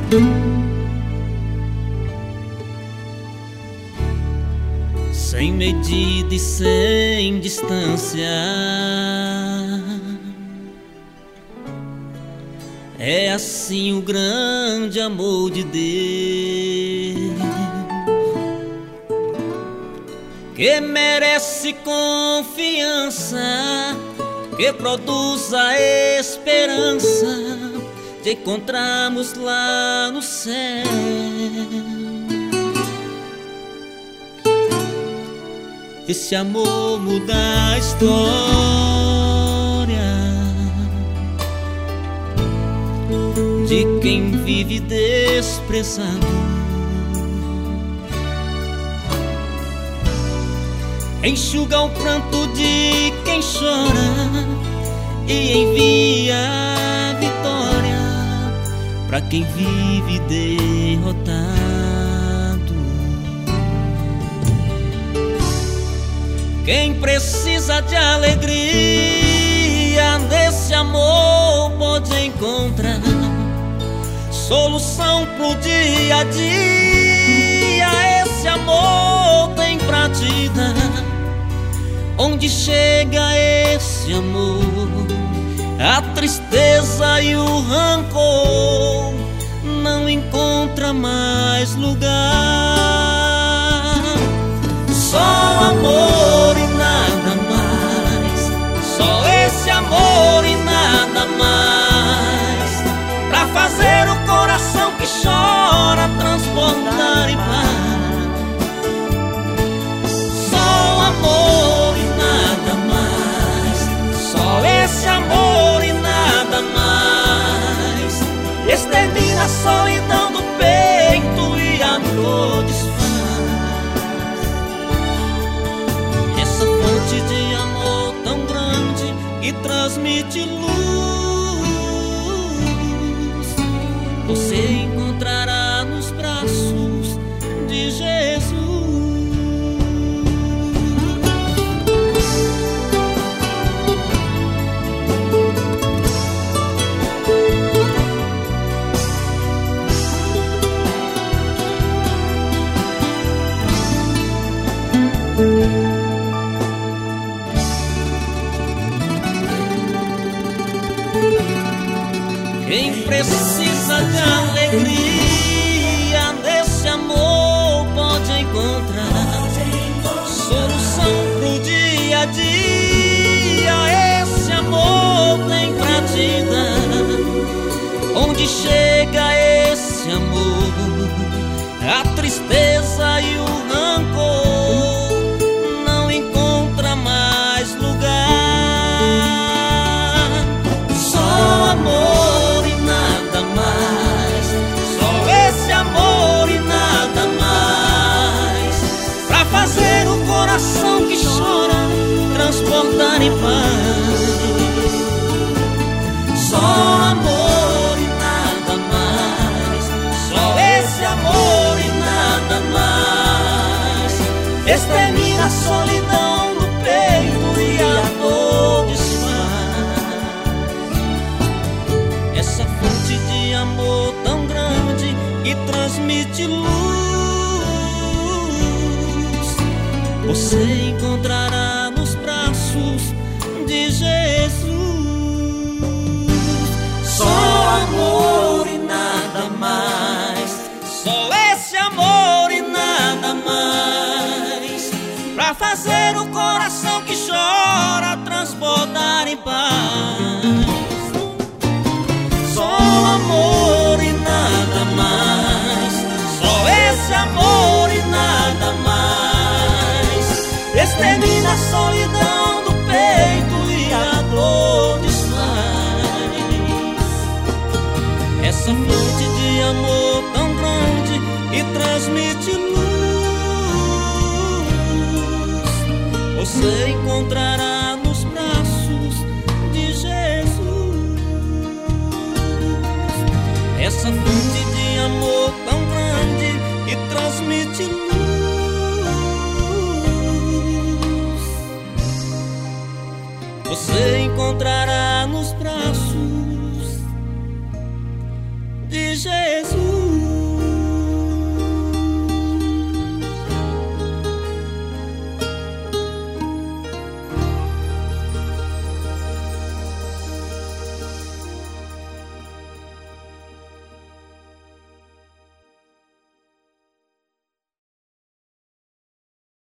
Sem medida e sem distância, é assim o grande amor de Deus, que merece confiança, que produz a esperança de encontrarmos lá no céu. Esse amor muda a história de quem vive desprezado, enxuga o pranto de quem chora e envia a vitória para quem vive derrotado. Quem precisa de alegria nesse amor pode encontrar solução pro dia a dia. Esse amor tem pra te dar. Onde chega esse amor, a tristeza e o rancor não encontra mais lugar. Só amor e nada mais, só esse amor e nada mais, pra fazer o coração que chora transbordar em paz. Só amor e nada mais, só esse amor e nada mais, extermina a solidão do peito e a dor desfaz. Essa fonte de amor tão grande que transmite luz, você encontrará nos braços de Jesus. Quem precisa de alegria nesse amor pode encontrar solução pro dia a dia. Esse amor tem pra te dar. Onde chega esse amor, a tristeza e o rancor não encontra mais lugar. Só amor e nada mais, só esse amor e nada mais, pra fazer o coração que chora transportar em paz. Só amor e nada mais, só esse amor e nada mais, extermina a solidão do peito e a dor desfaz. Essa fonte de amor tão grande que transmite luz, você encontrará nos braços de Jesus. Só amor e nada mais, só esse amor e nada mais, pra fazer o coração que chora transbordar em paz. Só amor e nada mais, só esse amor e nada mais, extermina a solidão do peito e a dor desfaz. Essa fonte de amor tão grande que transmite luz, você encontrará nos braços de Jesus. Essa fonte de amor tão grande que transmite luz, você encontrará nos braços de Jesus.